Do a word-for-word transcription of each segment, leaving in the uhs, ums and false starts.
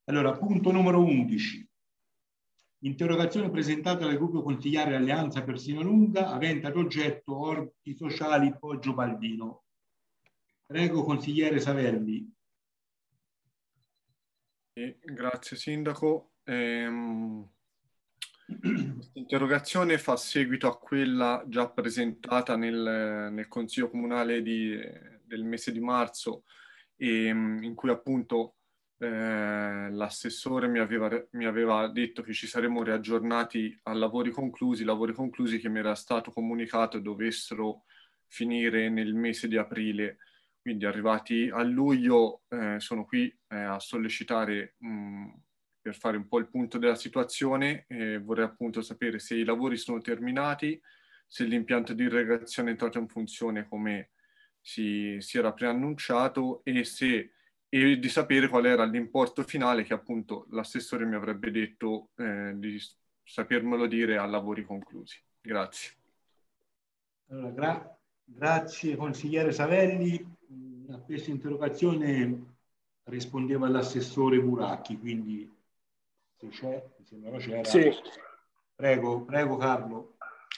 Allora, punto numero undici. Interrogazione presentata dal gruppo consigliare Alleanza Persino Lunga, avente ad oggetto orti sociali Poggio Baldino. Prego, consigliere Savelli. Eh, grazie, Sindaco. Ehm, questa interrogazione fa seguito a quella già presentata nel, nel Consiglio Comunale di, del mese di marzo, e, in cui appunto Eh, l'assessore mi aveva, mi aveva detto che ci saremmo riaggiornati a lavori conclusi, lavori conclusi che mi era stato comunicato dovessero finire nel mese di aprile. Quindi arrivati a luglio eh, sono qui eh, a sollecitare mh, per fare un po' il punto della situazione. Eh, vorrei appunto sapere se i lavori sono terminati, se l'impianto di irrigazione è entrato in funzione come si, si era preannunciato e se e di sapere qual era l'importo finale che appunto l'assessore mi avrebbe detto eh, di sapermelo dire a lavori conclusi. Grazie. Allora, gra grazie consigliere Savelli. A questa interrogazione rispondeva l'assessore Buracchi, quindi se c'è, mi sembra c'era. Sì. Prego, prego Carlo.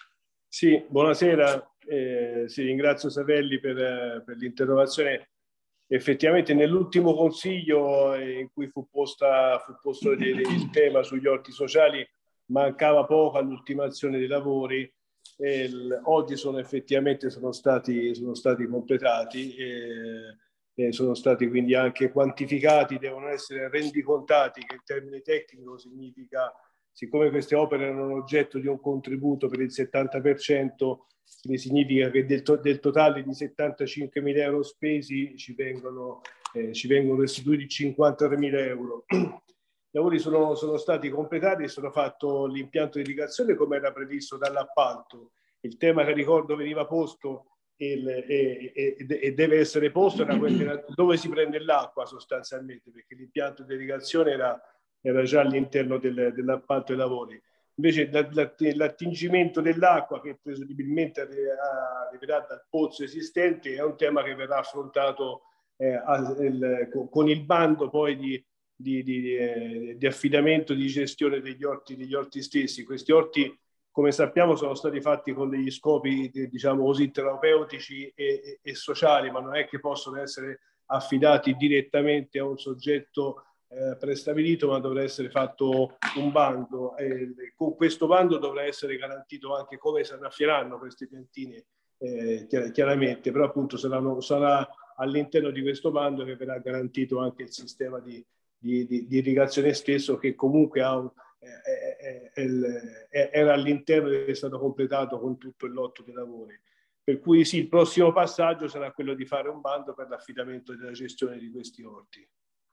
Sì, buonasera. Eh, sì, ringrazio Savelli per, per l'interrogazione. Effettivamente nell'ultimo consiglio in cui fu, posta, fu posto il tema sugli orti sociali mancava poco all'ultimazione dei lavori. E il, oggi sono effettivamente sono stati, sono stati completati e, e sono stati quindi anche quantificati, devono essere rendicontati, che in termine tecnico significa, siccome queste opere erano oggetto di un contributo per il settanta per cento, quindi significa che del, to del totale di settantacinquemila euro spesi ci vengono, eh, ci vengono restituiti cinquantatremila euro. I lavori sono, sono stati completati e sono fatto l'impianto di irrigazione come era previsto dall'appalto. Il tema che ricordo veniva posto e, e, e, e deve essere posto era quello dove si prende l'acqua sostanzialmente, perché l'impianto di irrigazione era, era già all'interno del, dell'appalto dei lavori. Invece l'attingimento dell'acqua, che presumibilmente arriverà dal pozzo esistente, è un tema che verrà affrontato eh, al, con il bando poi di, di, di, eh, di affidamento, di gestione degli orti, degli orti stessi. Questi orti, come sappiamo, sono stati fatti con degli scopi, diciamo così, terapeutici e, e, e sociali, ma non è che possono essere affidati direttamente a un soggetto Eh, prestabilito, ma dovrà essere fatto un bando. Eh, con questo bando dovrà essere garantito anche come si raffieranno queste piantine, eh, chiaramente, però appunto saranno, sarà all'interno di questo bando che verrà garantito anche il sistema di, di, di, di irrigazione stesso, che comunque ha un, eh, eh, eh, era all'interno ed è stato completato con tutto il lotto dei lavori. Per cui sì, il prossimo passaggio sarà quello di fare un bando per l'affidamento della gestione di questi orti.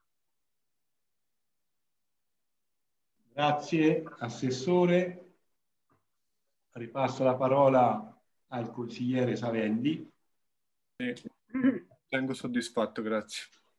Grazie, Assessore. Ripasso la parola al consigliere Savelli. Sì, tengo soddisfatto, grazie.